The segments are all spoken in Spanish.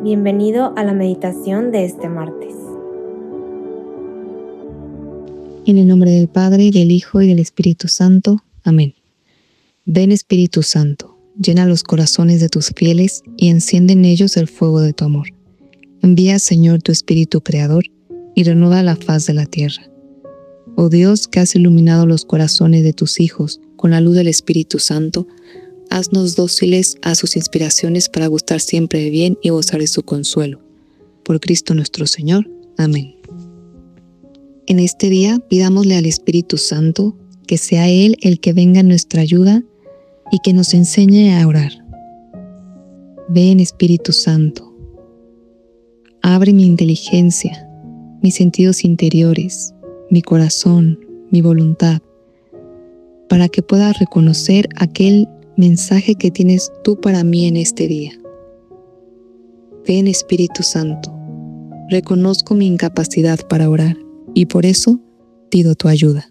Bienvenido a la meditación de este martes. En el nombre del Padre, del Hijo y del Espíritu Santo. Amén. Ven, Espíritu Santo, llena los corazones de tus fieles y enciende en ellos el fuego de tu amor. Envía, Señor, tu Espíritu Creador y renueva la faz de la tierra. Oh Dios, que has iluminado los corazones de tus hijos con la luz del Espíritu Santo, haznos dóciles a sus inspiraciones para gustar siempre de bien y gozar de su consuelo. Por Cristo nuestro Señor. Amén. En este día pidámosle al Espíritu Santo que sea Él el que venga en nuestra ayuda y que nos enseñe a orar. Ven, Espíritu Santo, abre mi inteligencia, mis sentidos interiores, mi corazón, mi voluntad, para que pueda reconocer aquel mensaje que tienes tú para mí en este día. Ven, Espíritu Santo, reconozco mi incapacidad para orar y por eso pido tu ayuda.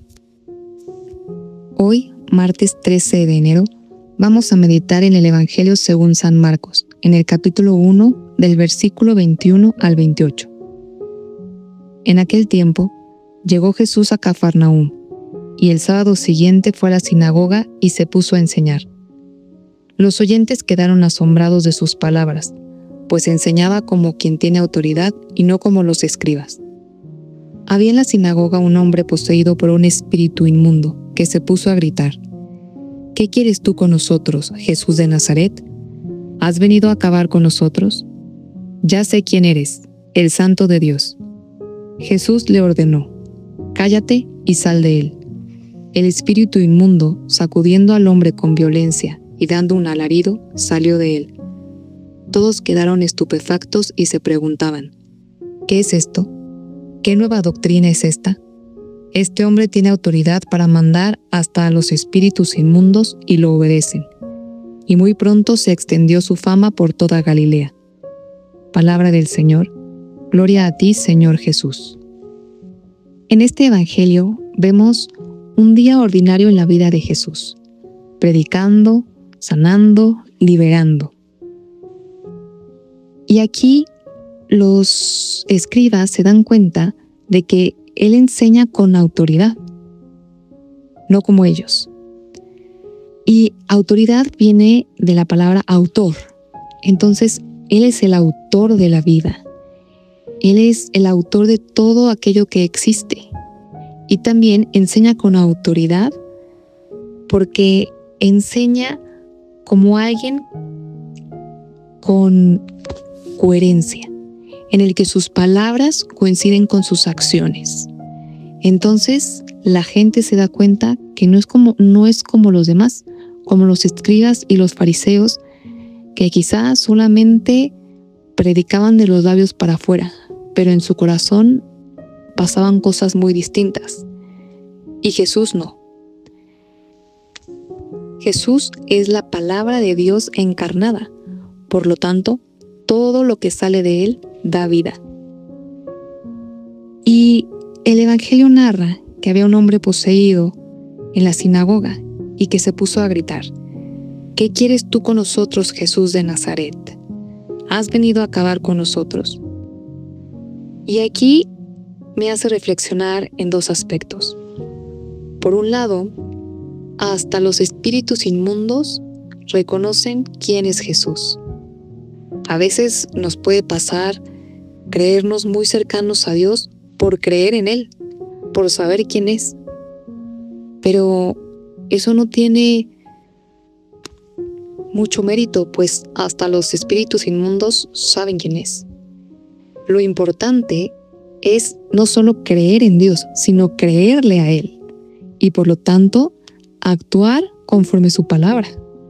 Hoy, martes 13 de enero, vamos a meditar en el Evangelio según San Marcos, en el capítulo 1, del versículo 21 al 28. En aquel tiempo, llegó Jesús a Cafarnaúm, y el sábado siguiente fue a la sinagoga y se puso a enseñar. Los oyentes quedaron asombrados de sus palabras, pues enseñaba como quien tiene autoridad y no como los escribas. Había en la sinagoga un hombre poseído por un espíritu inmundo, que se puso a gritar: ¿Qué quieres tú con nosotros, Jesús de Nazaret? ¿Has venido a acabar con nosotros? Ya sé quién eres, el Santo de Dios. Jesús le ordenó: cállate y sal de él. El espíritu inmundo, sacudiendo al hombre con violencia y dando un alarido, salió de él. Todos quedaron estupefactos y se preguntaban: ¿qué es esto? ¿Qué nueva doctrina es esta? Este hombre tiene autoridad para mandar hasta a los espíritus inmundos y lo obedecen. Y muy pronto se extendió su fama por toda Galilea. Palabra del Señor. Gloria a ti, Señor Jesús. En este Evangelio vemos un día ordinario en la vida de Jesús, predicando, sanando, liberando. Y aquí los escribas se dan cuenta de que Él enseña con autoridad, no como ellos. Y autoridad viene de la palabra autor. Entonces, Él es el autor de la vida. Él es el autor de todo aquello que existe. Y también enseña con autoridad porque enseña como alguien con coherencia, en el que sus palabras coinciden con sus acciones. Entonces, la gente se da cuenta que no es como los demás, como los escribas y los fariseos, que quizás solamente predicaban de los labios para afuera, pero en su corazón pasaban cosas muy distintas. Y Jesús no. Jesús es la palabra de Dios encarnada. Por lo tanto, todo lo que sale de él da vida. Y el Evangelio narra que había un hombre poseído en la sinagoga y que se puso a gritar: ¿qué quieres tú con nosotros, Jesús de Nazaret? ¿Has venido a acabar con nosotros? Y aquí me hace reflexionar en dos aspectos. Por un lado, hasta los espíritus inmundos reconocen quién es Jesús. A veces nos puede pasar creernos muy cercanos a Dios por creer en Él, por saber quién es. Pero eso no tiene mucho mérito, pues hasta los espíritus inmundos saben quién es. Lo importante es no solo creer en Dios, sino creerle a Él y por lo tanto actuar conforme su palabra.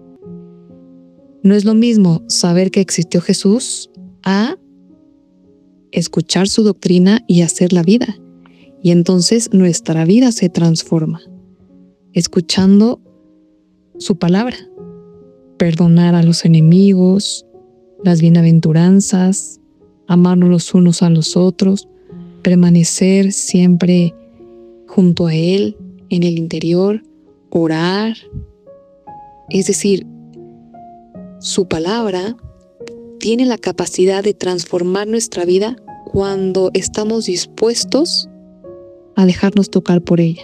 No es lo mismo saber que existió Jesús a escuchar su doctrina y hacer la vida. Y entonces nuestra vida se transforma, escuchando su palabra. Perdonar a los enemigos, las bienaventuranzas, amarnos los unos a los otros, permanecer siempre junto a Él, en el interior, orar. Es decir, su palabra tiene la capacidad de transformar nuestra vida cuando estamos dispuestos a dejarnos tocar por ella.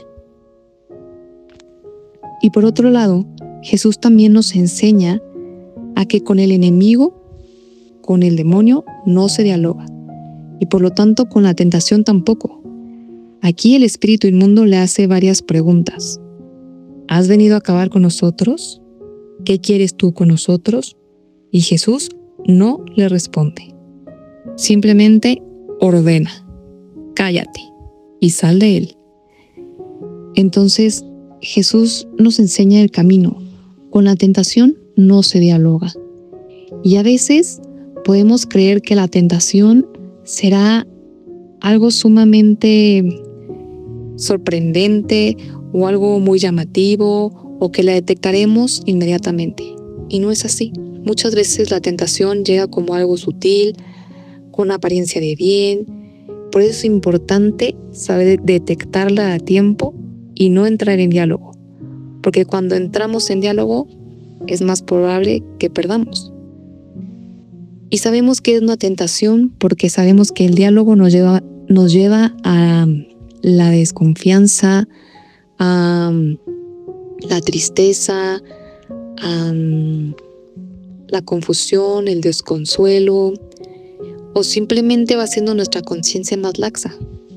Y por otro lado, Jesús también nos enseña a que con el enemigo, con el demonio, no se dialoga. Y por lo tanto, con la tentación tampoco. Aquí el espíritu inmundo le hace varias preguntas. ¿Has venido a acabar con nosotros? ¿Qué quieres tú con nosotros? Y Jesús no le responde. Simplemente ordena, cállate y sal de él. Entonces, Jesús nos enseña el camino. Con la tentación no se dialoga. Y a veces podemos creer que la tentación será algo sumamente sorprendente o algo muy llamativo o que la detectaremos inmediatamente. Y no es así. Muchas veces la tentación llega como algo sutil, con apariencia de bien. Por eso es importante saber detectarla a tiempo y no entrar en diálogo. Porque cuando entramos en diálogo es más probable que perdamos. Y sabemos que es una tentación porque sabemos que el diálogo nos lleva a la desconfianza, a la tristeza, a la confusión, el desconsuelo, o simplemente va haciendo nuestra conciencia más laxa.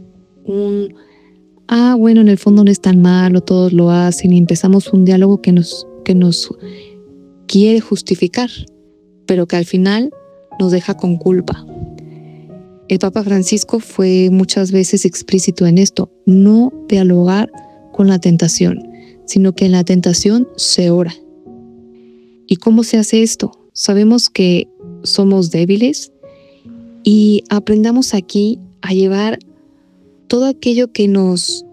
Bueno, en el fondo no es tan malo, todos lo hacen, y empezamos un diálogo que nos quiere justificar, pero que al final nos deja con culpa. El Papa Francisco fue muchas veces explícito en esto: no dialogar con la tentación, sino que en la tentación se ora. ¿Y cómo se hace esto? Sabemos que somos débiles y aprendamos aquí a llevar todo aquello que nos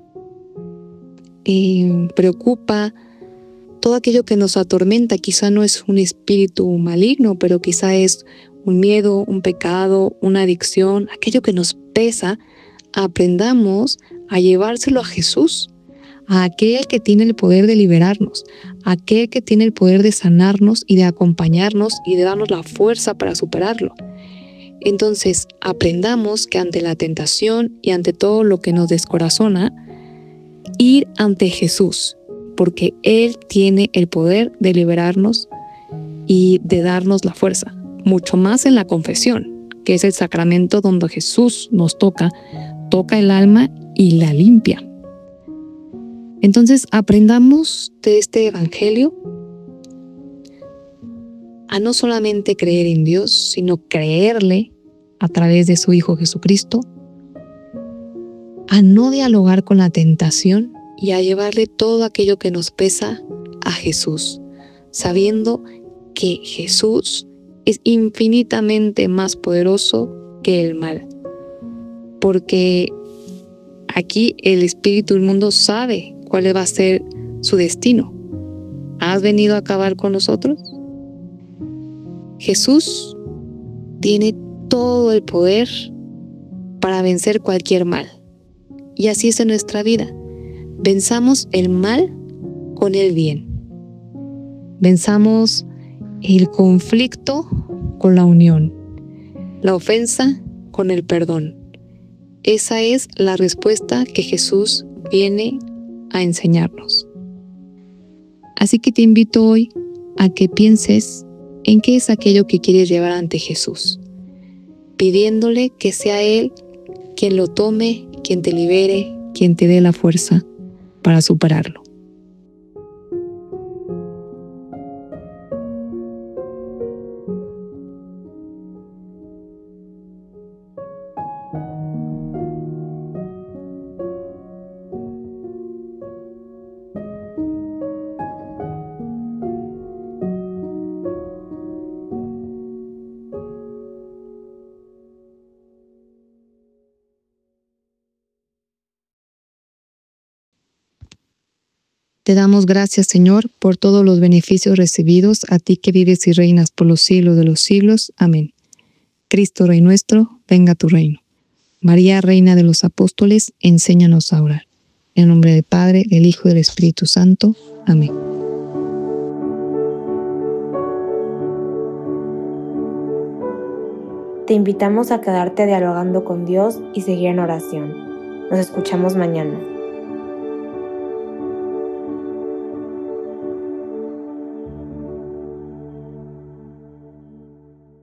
preocupa, todo aquello que nos atormenta. Quizá no es un espíritu maligno, pero quizá es un miedo, un pecado, una adicción, aquello que nos pesa. Aprendamos a llevárselo a Jesús, a aquel que tiene el poder de liberarnos, a aquel que tiene el poder de sanarnos y de acompañarnos y de darnos la fuerza para superarlo. Entonces, aprendamos que ante la tentación y ante todo lo que nos descorazona, ir ante Jesús, porque Él tiene el poder de liberarnos y de darnos la fuerza, mucho más en la confesión, que es el sacramento donde Jesús nos toca el alma y la limpia. Entonces, aprendamos de este Evangelio a no solamente creer en Dios, sino creerle a través de su Hijo Jesucristo, a no dialogar con la tentación y a llevarle todo aquello que nos pesa a Jesús, sabiendo que Jesús es infinitamente más poderoso que el mal. Porque aquí el espíritu inmundo sabe cuál va a ser su destino. ¿Has venido a acabar con nosotros? Jesús tiene todo el poder para vencer cualquier mal. Y así es en nuestra vida. Venzamos el mal con el bien. Venzamos el conflicto con la unión. La ofensa con el perdón. Esa es la respuesta que Jesús viene a enseñarnos. Así que te invito hoy a que pienses en qué es aquello que quieres llevar ante Jesús, pidiéndole que sea Él quien lo tome, quien te libere, quien te dé la fuerza para superarlo. Te damos gracias, Señor, por todos los beneficios recibidos, a ti que vives y reinas por los siglos de los siglos. Amén. Cristo, Rey nuestro, venga a tu reino. María, Reina de los Apóstoles, enséñanos a orar. En el nombre del Padre, del Hijo y del Espíritu Santo. Amén. te invitamos a quedarte dialogando con Dios y seguir en oración. Nos escuchamos mañana.